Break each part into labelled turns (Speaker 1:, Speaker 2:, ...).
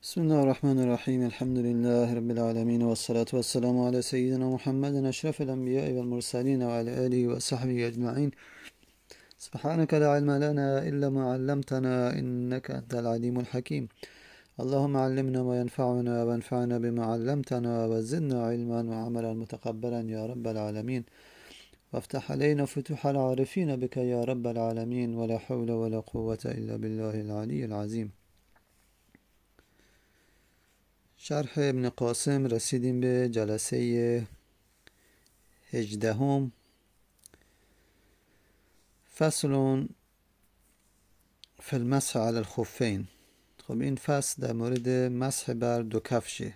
Speaker 1: بسم الله الرحمن الرحيم الحمد لله رب العالمين والصلاة والسلام على سيدنا محمد أشرف الأنبياء والمرسلين وعلى آله وصحبه أجمعين. سبحانك لا علم لنا إلا ما علمتنا إنك أنت العليم الحكيم. اللهم علمنا ما ينفعنا وانفعنا بما علمتنا وزدنا علما وعملا متقبلا يا رب العالمين، وافتح علينا فتوح العارفين بك يا رب العالمين، ولا حول ولا قوة إلا بالله العلي العظيم. شرح ابن قاسم رسیدیم به جلسه 18. فصل فی المسح علی الخفین. خب این فصل در مورد مسح بر دو کفشه.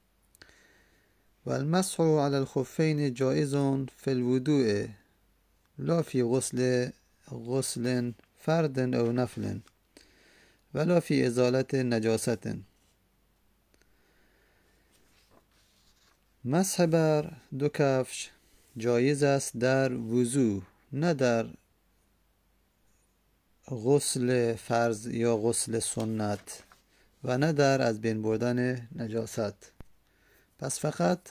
Speaker 1: و المسح علی الخفین جائز فی الوضوء لا فی غسل فرد او نفل ولا فی ازالت نجاست. مسح بر دو کفش جایز است در وضو، نه در غسل فرض یا غسل سنت و نه در از بین بردن نجاست. پس فقط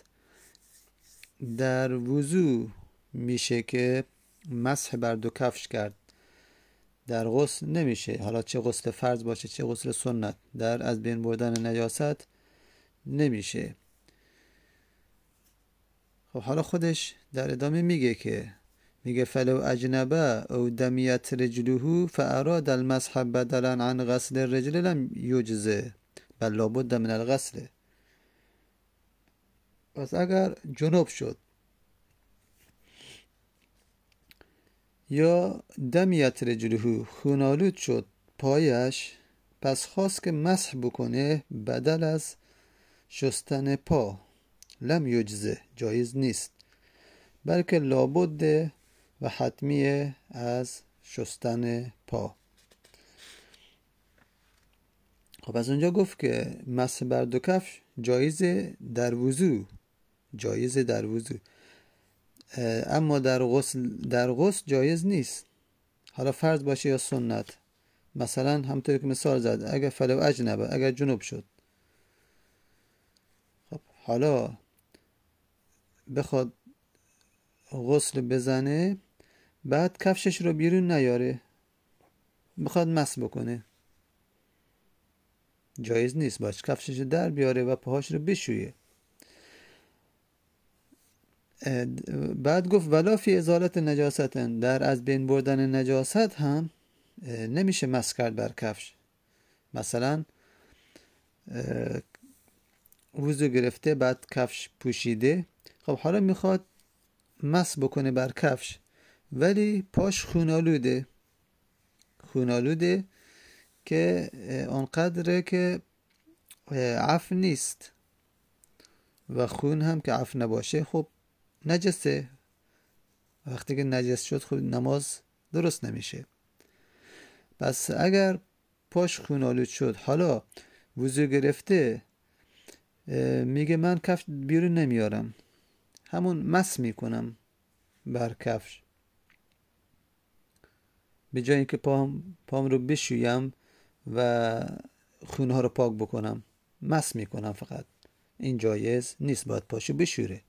Speaker 1: در وضو میشه که مسح بر دو کفش کرد، در غسل نمیشه، حالا چه غسل فرض باشه چه غسل سنت، در از بین بردن نجاست نمیشه. خب حالا خودش در ادامه میگه فلو اجنبه او دمیت رجله فاراد المسح بدلا عن غسل الرجل لم یجزه بل لابد من الغسل. پس اگر جنوب شد یا دمیت رجله خونالود شد پایش، پس خواست که مسح بکنه بدل از شستن پا، لم یجزه جایز نیست، بلکه لابد و حتمیه از شستن پا. خب از اونجا گفت که مسح بر دو کفش جایزه در وضو، اما در غسل جایز نیست، حالا فرض باشه یا سنت. مثلا همطور که مثال زد، اگر فلو اجنبه، اگر جنوب شد، خب حالا بخواد غسل بزنه بعد کفشش رو بیرون نیاره، بخواد مسح بکنه، جایز نیست، باش کفشش رو در بیاره و پاهاش رو بشویه. بعد گفت ولا فی ازالت نجاست، در از بین بردن نجاست هم نمیشه مسح کرد بر کفش. مثلا وضو گرفته بعد کفش پوشیده، خب حالا میخواد مسح بکنه بر کفش ولی پاش خونالوده که اونقدره که عفو نیست و خون هم که عفو نباشه خب نجسه، وقتی که نجس شد خب نماز درست نمیشه. پس اگر پاش خونالود شد، حالا وضو گرفته، میگه من کفش بیرون نمیارم، همون مسح میکنم بر کفش، به جای اینکه پام رو بشویم و خونها رو پاک بکنم، مسح میکنم فقط. این جایز نیست، باید پاشو بشوره.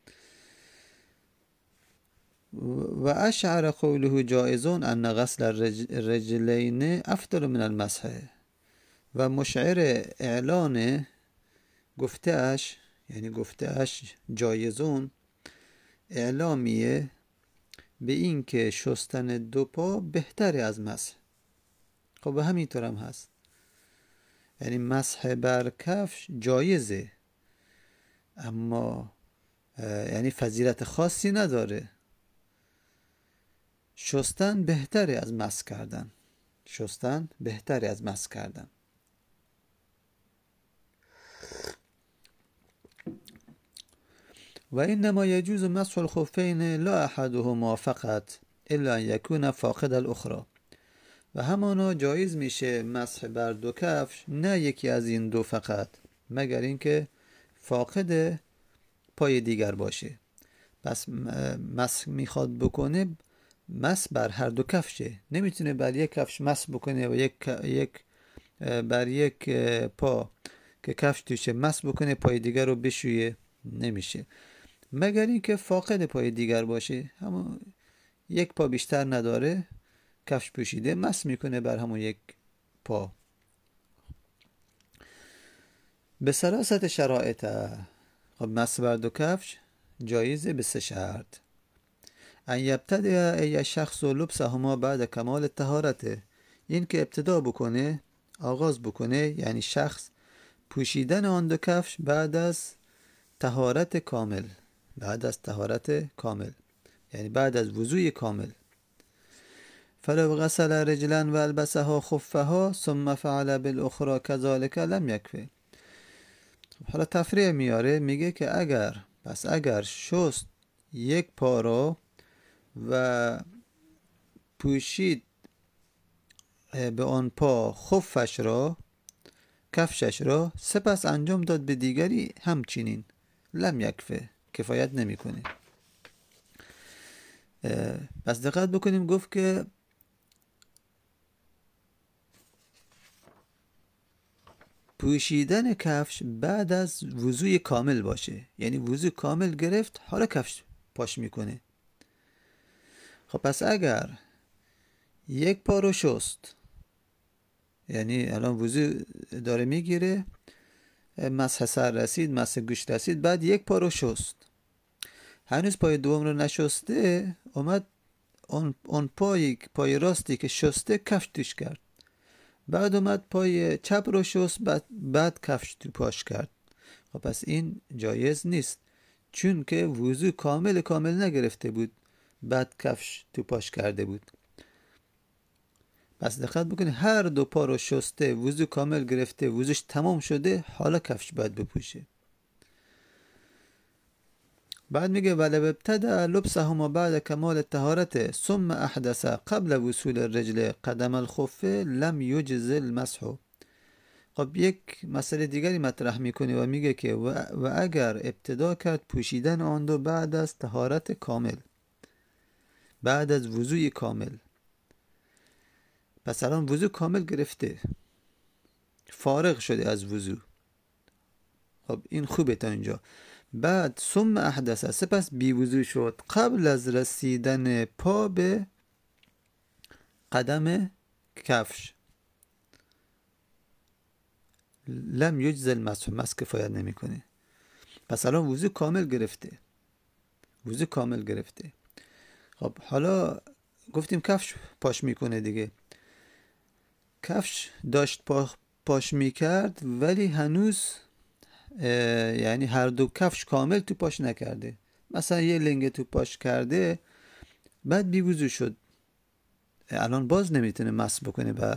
Speaker 1: و اشعر قوله جائزون ان غسل الرجلین افضل من المسح. و مشعر اعلان گفتهش، یعنی گفتهش جایزون، اعلامیه به این که شستن دو پا بهتره از مسح. خب همینطور هم هست، یعنی مسح بر کفش جایزه اما یعنی فضیلت خاصی نداره، شستن بهتره از مسح کردن. و انما یجوز مسح الخفین لا احدهما فقط الا ان یکون فاقد الاخرى. و همانا جایز میشه مسح بر دو کفش، نه یکی از این دو فقط، مگر اینکه فاقد پای دیگر باشه. پس مسح میخواد بکنه، مسح بر هر دو کفشه، نمیتونه بر یک کفش مسح بکنه و بر یک پا که کفش توشه مس بکنه پای دیگر رو بشویه نمیشه، مگر اینکه فاقد پای دیگر باشه، همون یک پا بیشتر نداره، کفش پوشیده، مس میکنه بر همون یک پا. به سراست شرایط، خب مس بر دو کفش جایزه به 3 شرط. ان یبتدع ای شخص و لبسهما بعد کمال طهارته، این که ابتدا بکنه، آغاز بکنه، یعنی شخص پوشیدن آن دو کفش بعد از طهارت کامل، بعد از طهارت کامل، یعنی بعد از وضوء کامل. فلو غسل رجلا و البسها خفها ثم فعل بالاخرى كذلك لم يكفه. حالا تفریع میاره، میگه که اگر شست یک پا رو و پوشید به آن پا خفش را، کفشش را، سپس انجام داد به دیگری، همچنین لم یکفه، کفایت نمیکنه. پس دقت بکنیم، گفت که پوشیدن کفش بعد از وضوء کامل باشه، یعنی وضوء کامل گرفت حالا کفش پاش میکنه. خب پس اگر یک پا رو شست، یعنی الان وضوء داره میگیره، مسح سر رسید، مسح گوش رسید، بعد یک پا رو شست، هنوز پای دوم رو نشسته، اومد اون پای راستی که شسته کفش توش کرد، بعد اومد پای چپ رو شست، بعد کفش تو پاش کرد. خب پس این جایز نیست، چون که وضو کامل نگرفته بود، بعد کفش تو پاش کرده بود. پس دقت بکنی، هر دو پا رو شسته، وضو کامل گرفته، وضوش تمام شده، حالا کفش باید بپوشه. بعد میگه ولو ابتدأ لبسهما بعد کمال طهارته ثم احدث قبل وصول الرجل قدم الخف لم یجز المسح. خب یک مسئله دیگری مطرح میکنه و میگه که و اگر ابتدا کرد پوشیدن آن دو بعد از طهارت کامل، بعد از وضوء کامل، پس الان وضوء کامل گرفته، فارغ شده از وضوء، خب این خوبه تا اینجا. بعد ثم احدث، سپس بی وضوء شد قبل از رسیدن پا به قدم کفش، لم یجز المسح، مس کفایت نمیکنه. پس الان وضوء کامل گرفته. خب حالا گفتیم کفش پاش میکنه دیگه، کفش داشت پاش میکرد ولی هنوز یعنی هر دو کفش کامل تو پاش نکرده، مثلا یه لنگه تو پاش کرده، بعد بی وضو شد، الان باز نمیتونه مس بکنه بر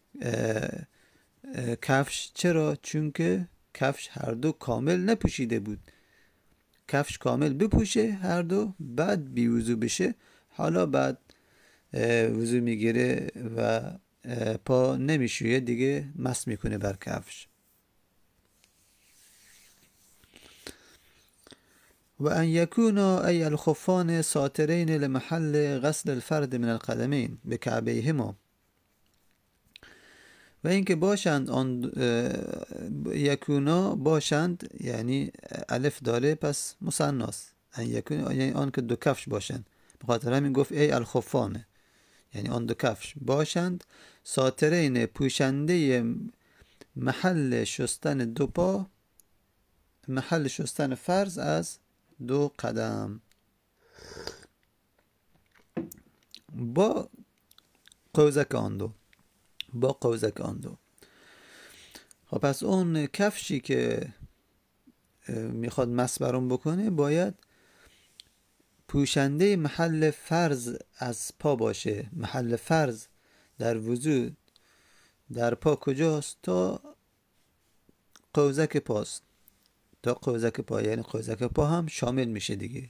Speaker 1: کفش. چرا؟ چون که کفش هر دو کامل نپوشیده بود، کفش کامل بپوشه هر دو، بعد بی وضو بشه، حالا بعد وضو میگیره و پا نمیشویه دیگه، مس میکنه بر کفش. و ان یکونا ای الخفان ساترین لمحل غسل الفرد من القدمین به کعبیهما، و اینکه باشند آن یکونا باشند، یعنی الف داره پس مثناست، ان یکونا یعنی آن که دو کفش باشند، به خاطر همین گفت ای الخفان، یعنی آن دو کفش باشند، ساترین پوشنده محل شستن دو پا، محل شستن فرض از دو قدم، با قوزک آن دو، خب پس اون کفشی که میخواد مس برون بکنه باید پوشنده محل فرض از پا باشه. محل فرض در وضو در پا کجاست؟ تا قوزک پاست، تا قوزک پا، یعنی قوزک پا هم شامل میشه دیگه.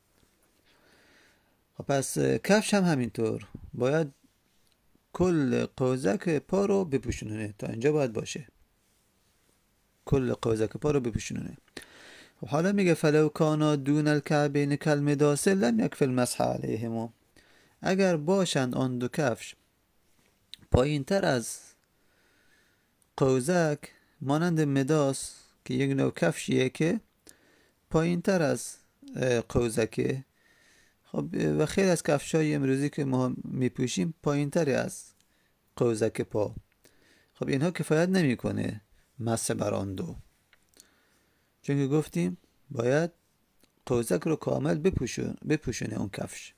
Speaker 1: خب پس کفش هم همینطور باید کل قوزک پا رو بپوشونه، تا اینجا باید باشه، کل قوزک پا رو بپوشونه. خب حالا میگه فلو کانا دون الکعبین کالمداس لم یکفی المسح علیهما، اگر باشند آن دو کفش پایین تر از قوزک، مانند مداس که یک نوع کفشیه که پایین تر از قوزکه. خب و خیلی از کفشای امروزی که ما میپوشیم پایین تر از قوزک پا. خب اینها کفایت نمیکنه مس بر آن دو، چون که گفتیم باید قوزک رو کامل بپوشونه اون کفش.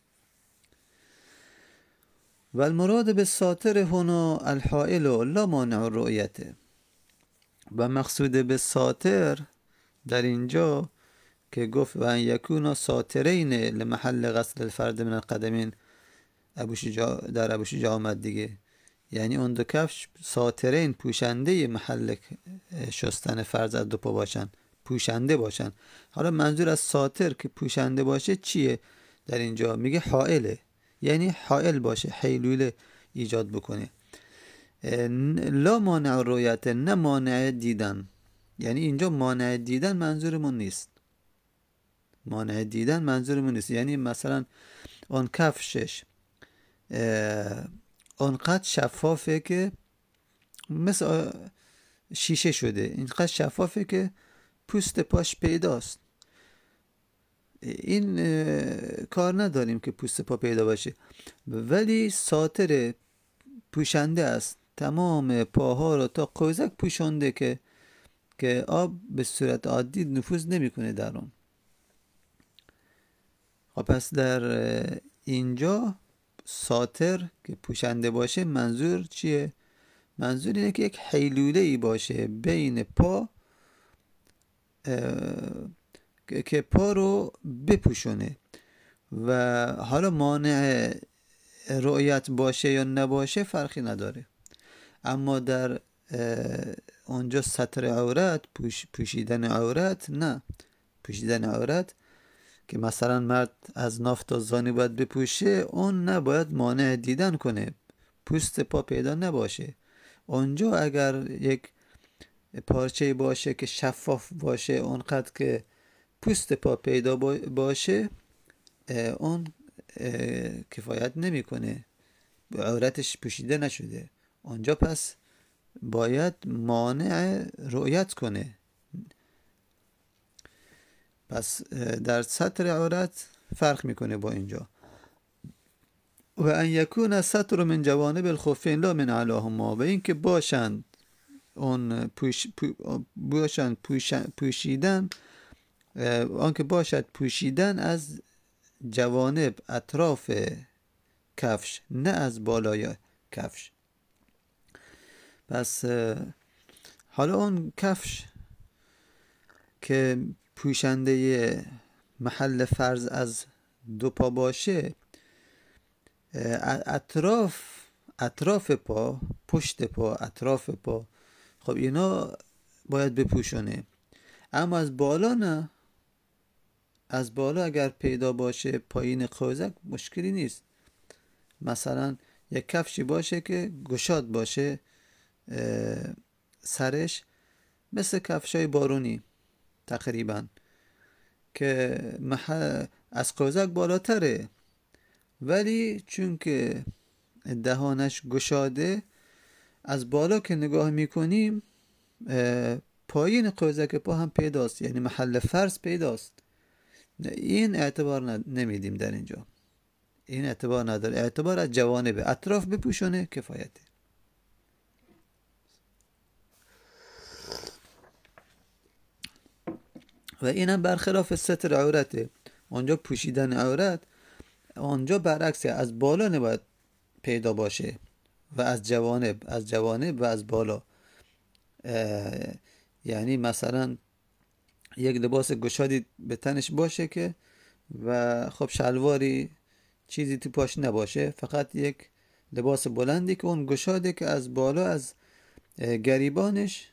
Speaker 1: و المراد به ساتر هنا الحائل لا مانع الرؤیته، و مقصود به ساتر در اینجا که گفت و ان یکونا ساترین لمحل غسل الفرد من القدمین، در ابو شجاع آمد دیگه، یعنی اون دو کفش ساترین پوشنده محل شستن فرض از دو پا باشن، پوشنده باشن. حالا منظور از ساتر که پوشنده باشه چیه؟ در اینجا میگه حائله، یعنی حائل باشه، حیلوله ایجاد بکنه. لا مانع رؤیت، نه مانع دیدن. یعنی اینجا مانع دیدن منظورمون نیست، مانع دیدن منظورمون نیست. یعنی مثلا اون کفشش اونقدر شفافه که مثل شیشه شده، اینقدر شفافه که پوست پاش پیداست. این کار نداریم که پوست پا پیدا باشه، ولی ساتر پوشنده است، تمام پاها رو تا قوزک پوشنده که آب به صورت عادی نفوذ نمیکنه در اون. خب پس در اینجا ساتر که پوشنده باشه منظور چیه؟ منظور اینه که یک حیلوله ای باشه بین پا که پا رو بپوشونه. و حالا مانع رؤیت باشه یا نباشه فرقی نداره، اما در اونجا ستر عورت، پوشیدن عورت، نه پوشیدن عورت که مثلا مرد از ناف تا زانو باید بپوشه، اون نباید مانع دیدن کنه، پوست پا پیدا نباشه. اونجا اگر یک پارچه باشه که شفاف باشه اونقدر که پوست پا پیدا باشه، اون کفایت نمیکنه، عورتش پوشیده نشده. اونجا پس باید مانع رؤیت کنه. پس در ستر عورت فرق میکنه با اینجا. و ان یکون ستر من جوانب الخفین لا من علاهما، و این که باشند اون پوشیدن، آن که باشد پوشیدن از جوانب، اطراف کفش، نه از بالای کفش. پس حالا اون کفش که پوشنده محل فرض از دو پا باشه، اطراف پا، پشت پا، اطراف پا، خب اینا باید بپوشونه. اما از بالا نه. از بالا اگر پیدا باشه پایین قوزک مشکلی نیست. مثلا یک کفشی باشه که گشاد باشه سرش، مثل کفشای بارونی تقریبا، که از قوزک بالاتره، ولی چون که دهانش گشاده، از بالا که نگاه میکنیم پایین قوزک پا هم پیداست، یعنی محل فرض پیداست. این اعتبار نمیدیم در اینجا، این اعتبار نداره. اعتبار از جوانب، اطراف بپوشونه کفایته. و اینم برخلاف ستر عورته. اونجا پوشیدن عورت، اونجا برعکس، از بالا نباید پیدا باشه و از جوانب و از بالا. یعنی مثلا یک لباس گشادی به تنش باشه که و خب شلواری چیزی تو پاش نباشه، فقط یک لباس بلندی که اون گشاده که از بالا از گریبانش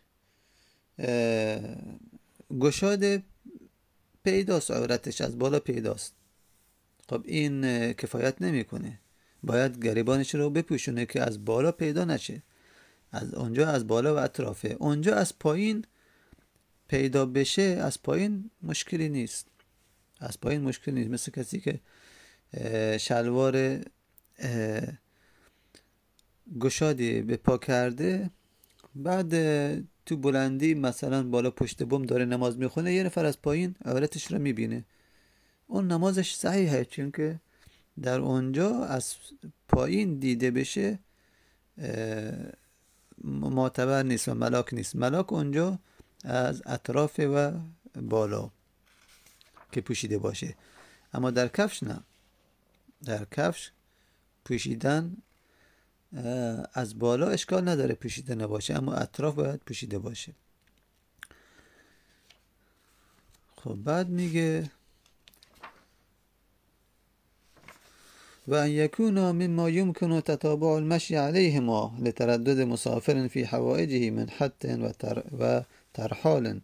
Speaker 1: گشاده پیداست، عورتش از بالا پیداست. خب این کفایت نمیکنه، باید گریبانش رو بپوشونه که از بالا پیدا نشه. از اونجا از بالا و اطرافه. اونجا از پایین پیدا بشه، از پایین مشکلی نیست، از پایین مشکلی نیست. مثل کسی که شلوار گشادی به پا کرده بعد تو بلندی مثلا بالا پشت بوم داره نماز میخونه، یه نفر از پایین عورتش رو میبینه، اون نمازش صحیحه، چون که در اونجا از پایین دیده بشه معتبر نیست و ملاک نیست. ملاک اونجا از اطراف و بالا که پوشیده باشه، اما در کفش نه. در کفش پوشیدن از بالا اشکال نداره پوشیده نباشه، اما اطراف باید پوشیده باشه. خب بعد میگه و ان یکونا مما یمکن تتابع المشی علیهما لتردد مسافر فی حوائجه من حت و ترحال،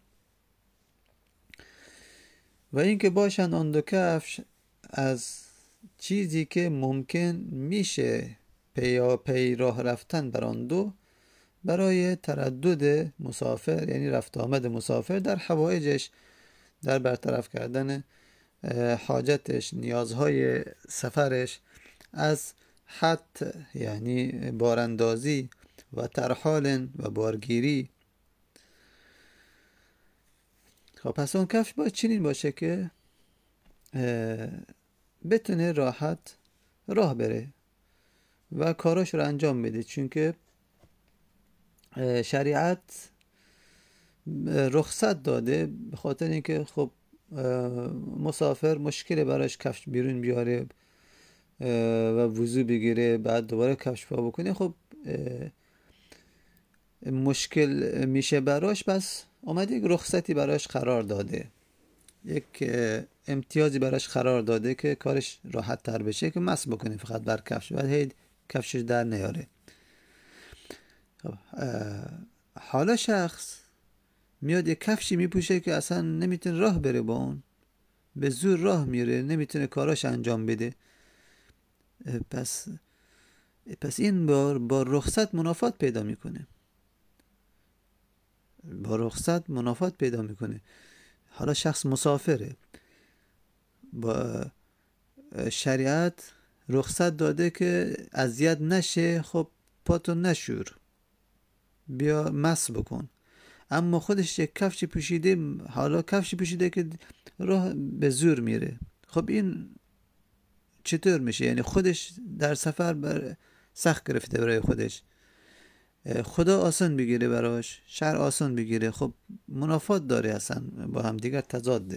Speaker 1: و اینکه باشند آن دو کفش از چیزی که ممکن میشه پیا پی راه رفتن بر آن دو برای تردد مسافر، یعنی رفت آمد مسافر در حوائجش، در برطرف کردن حاجتش، نیازهای سفرش، از حد یعنی باراندازی و ترحال و بارگیری. خب پس اون کفش باید چنین باشه که بتونه راحت راه بره و کاراش رو انجام بده، چون که شریعت رخصت داده به خاطر اینکه خب مسافر مشکل براش کفش بیرون بیاره و وضو بگیره بعد دوباره کفش پا بکنه، خب مشکل میشه براش. پس اومده یک رخصتی براش قرار داده، یک امتیازی براش قرار داده که کارش راحت تر بشه، که مس بکنه فقط بر کفش، بعد هی کفشش در نیاره. حالا شخص میاد یک کفشی میپوشه که اصلا نمیتونه راه بره با اون، به زور راه میره، نمیتونه کاراش انجام بده. پس این با رخصت منافات پیدا میکنه، با رخصت منافات پیدا میکنه. حالا شخص مسافره، با شریعت رخصت داده که اذیت نشه، خب پاتو نشور، بیا مس بکن، اما خودش یک کفشی پوشیده، حالا کفشی پوشیده که راه به زور میره. خب این چطور میشه؟ یعنی خودش در سفر سخت گرفته برای خودش، خدا آسان بگیره براش، شرع آسان بگیره، خب منافات داره، اصلا با هم دیگر تضاده.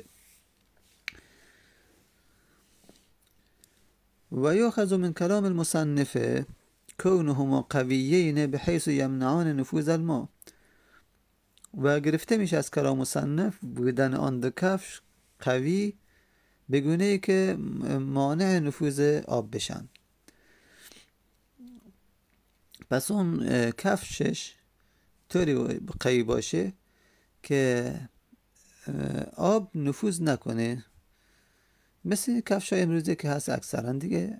Speaker 1: و یأخذ من کلام المصنف کونهما قویین بحیث یمنعان نفوذ الماء، و گرفته میشه از کلام مصنف بودن آن دو کفش قوی به گونه ای که مانع نفوذ آب بشن. پس اون کفشش طوری قوی باشه که آب نفوذ نکنه، مثل کفش های امروزه که هست اکثرا دیگه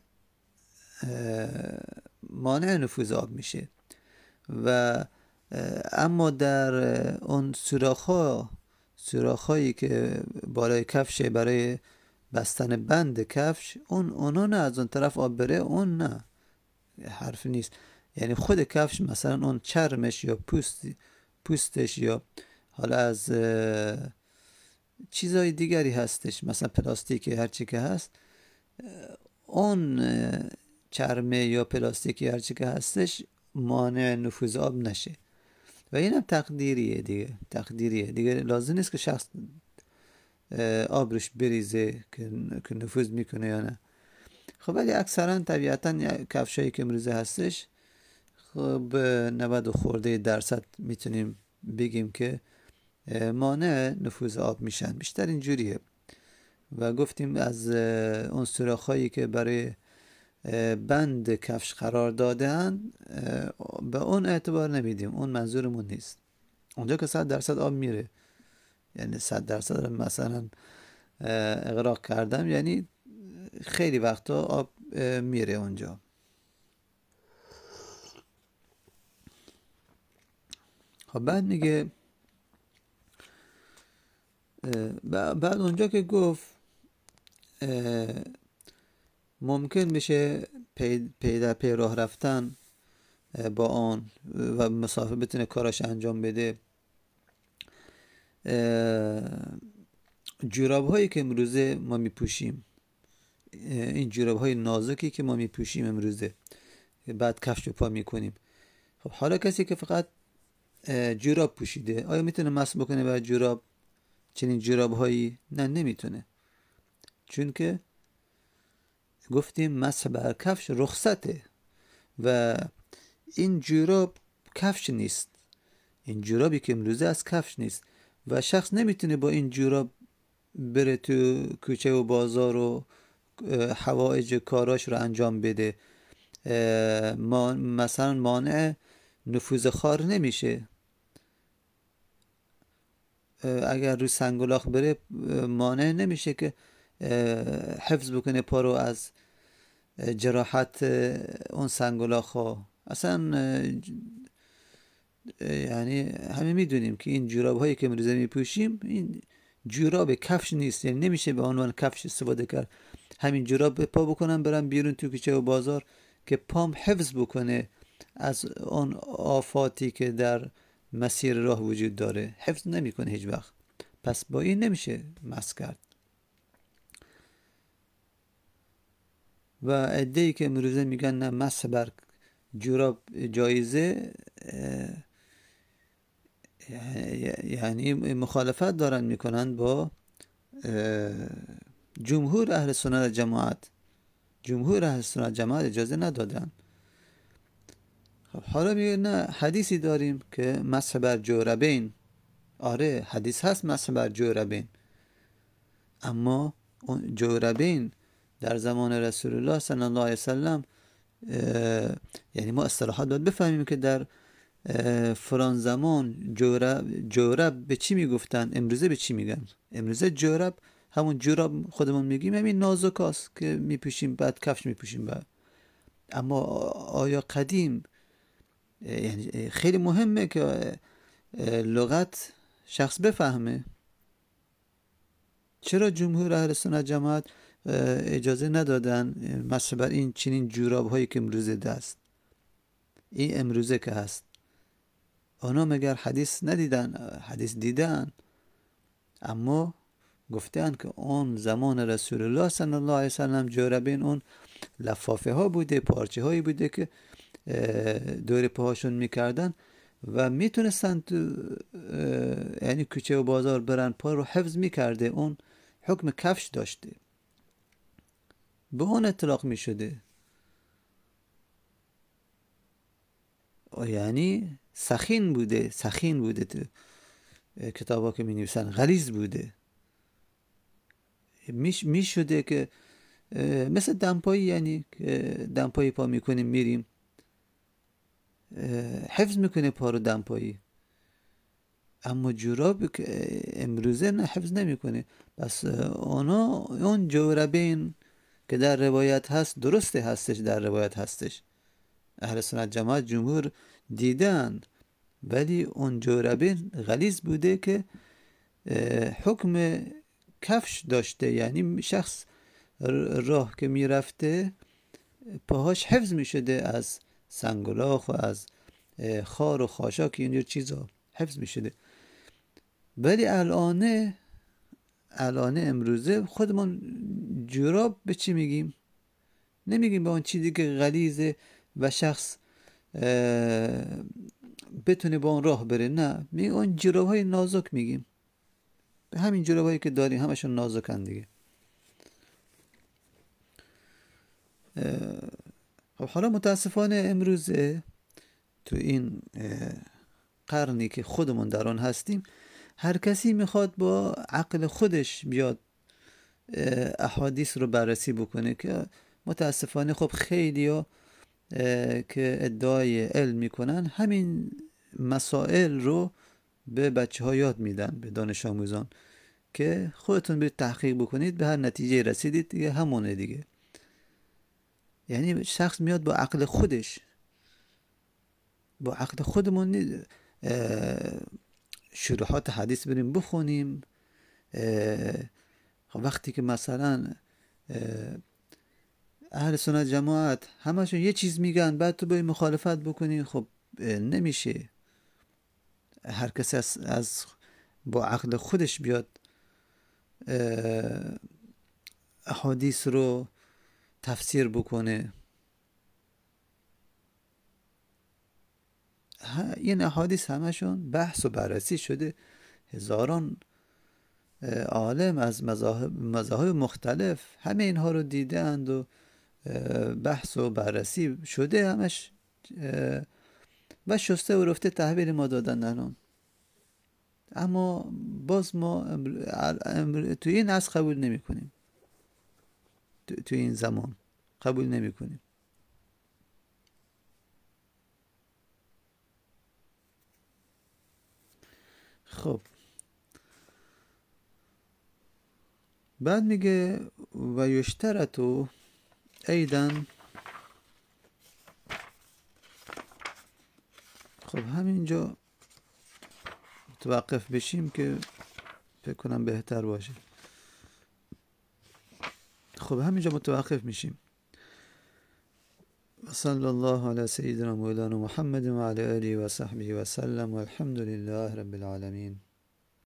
Speaker 1: مانع نفوذ آب میشه. و اما در اون سوراخ‌هایی که بالای کفشه برای بستن بند کفش، اونا نه، از اون طرف آب بره اون نه، حرف نیست. یعنی خود کفش مثلا اون چرمش یا پوستش یا حالا از چیزای دیگری هستش، مثلا پلاستیکی هرچی که هست، اون چرمه یا پلاستیکی هرچی که هستش مانع نفوذ آب نشه. و اینم تقدیریه دیگه لازم نیست که شخص آب روش بریزه که نفوذ میکنه یا نه. خب ولی اکثرا طبیعتا کفشایی که امروزه هستش، خب 90 خورده درصد میتونیم بگیم که مانع نفوذ آب میشن، بیشتر اینجوریه. و گفتیم از اون سوراخ‌هایی که برای بند کفش قرار دادن به اون اعتبار نمیدیم، اون منظورمون نیست. اونجا که 100% آب میره، یعنی 100% مثلا اغراق کردم، یعنی خیلی وقتا آب میره اونجا. خب بعد میگه بعد اونجا که گفت ممکن بشه پی در پی راه رفتن با آن و مسافر بتونه کاراش انجام بده. جوراب هایی که امروزه ما میپوشیم، این جوراب های نازکی که ما میپوشیم امروزه بعد کفش پا میکنیم، خب حالا کسی که فقط جوراب پوشیده آیا میتونه مس بکنه بر جوراب چنین جوراب هایی؟ نه، نمیتونه، چون که گفتیم مس بر کفش رخصته و این جوراب کفش نیست. این جورابی که امروزه از کفش نیست و شخص نمیتونه با این جوراب بره تو کوچه و بازار و حوائج کاراش رو انجام بده. مثلا مانع نفوذ خار نمیشه. اگر رو سنگلاخ بره مانع نمیشه که حفظ بکنه پا رو از جراحت اون سنگلاخ ها. اصلا یعنی همه میدونیم که این جوراب هایی که امروزه میپوشیم این جوراب کفش نیست، یعنی نمیشه به عنوان کفش استفاده کرد. همین جوراب پا بکنم برم بیرون تو کوچه و بازار که پام حفظ بکنه از اون آفاتی که در مسیر راه وجود داره، حفظ نمیکنه هیچ وقت. پس با این نمیشه مس کرد. و عده‌ای که امروزه میگن نه مس بر جوراب جایزه، یعنی مخالفت دارن میکنن با جمهور اهل سنت جماعت. جمهور اهل سنت جماعت اجازه ندادن. خب حالا میگه نه حدیثی داریم که مسح بر جوربین. آره حدیث هست مسح بر جوربین، اما اون جوربین در زمان رسول الله صلی الله علیه وسلم، یعنی ما اصطلاحات باید بفهمیم که در فلان زمان جورب به چی میگفتن، امروزه به چی میگن. امروزه جورب همون جوراب خودمون میگیم، همین نازکاست که میپوشیم بعد کفش میپوشیم بعد. اما آیا قدیم، یعنی خیلی مهمه که لغت شخص بفهمه. چرا جمهور اهل سنت جماعت اجازه ندادن مثلا بر این چنین جوراب هایی که امروزه دست این امروزه که هست؟ اونا مگر حدیث ندیدن؟ حدیث دیدن، اما گفتن که اون زمان رسول الله صلی الله علیه وسلم جوربین اون لفافه ها بوده، پارچه هایی بوده که دور پاهاشون میکردن و میتونستن تو یعنی کوچه و بازار برن، پا رو حفظ میکرده، اون حکم کفش داشته، به اون اطلاق میشده. یعنی سخین بوده تو کتابا که می نویسن، غلیظ بوده، میشده که مثل دمپایی، یعنی دمپایی پا میکنیم میریم، حفظ میکنه پا رو دمپایی. اما جوراب که امروزه نه حفظ نمیکنه. پس اون جوربین که در روایت هست درسته، هستش در روایت هستش، اهل سنت جماعت جمهور دیدن، ولی اون جوربین غلیظ بوده که حکم کفش داشته. یعنی شخص راه که میرفته پاهاش حفظ میشده از سنگلاخ و از خار و خاشاک، اینجور چیزا حفظ میشده. ولی الان امروزه خودمون جوراب به چی میگیم؟ نمیگیم به اون چیزی که غلیظه و شخص بتونه با اون راه بره، نه، میگیم اون جوراب های نازک میگیم. به همین جوراب هایی که داریم همشون نازکن دیگه. خب حالا متاسفانه امروزه تو این قرنی که خودمون در آن هستیم، هر کسی میخواد با عقل خودش بیاد احادیث رو بررسی بکنه، که متاسفانه خب خیلی ها که ادعای علم میکنن همین مسائل رو به بچه ها یاد میدن، به دانش آموزان، که خودتون برید تحقیق بکنید، به هر نتیجه رسیدید دیگه همونه دیگه. یعنی شخص میاد با عقل خودش، با عقل خودمون شروحات حدیث بریم بخونیم. وقتی که مثلا اهل سنت جماعت همشون یه چیز میگن، بعد تو به مخالفت بکنی، خب نمیشه. هر کسی از با عقل خودش بیاد احادیث رو تفسیر بکنه. این احادیث همشون بحث و بررسی شده، هزاران عالم از مذاهب مختلف همه اینها رو دیدند و بحث و بررسی شده همش و شسته و رفته تحویل ما دادن الان. اما باز ما توی این عصر قبول نمی کنیم، توی این زمان قبول نمی کنیم. خب بعد میگه و یشترطو ایدن. خب همینجا متوقف بشیم که فکر کنم بهتر باشه. خب همینجا متوقف میشیم. صلی الله علی سیدنا مولانا محمد و علی آله و صحبه و سلم و الحمد لله رب العالمین.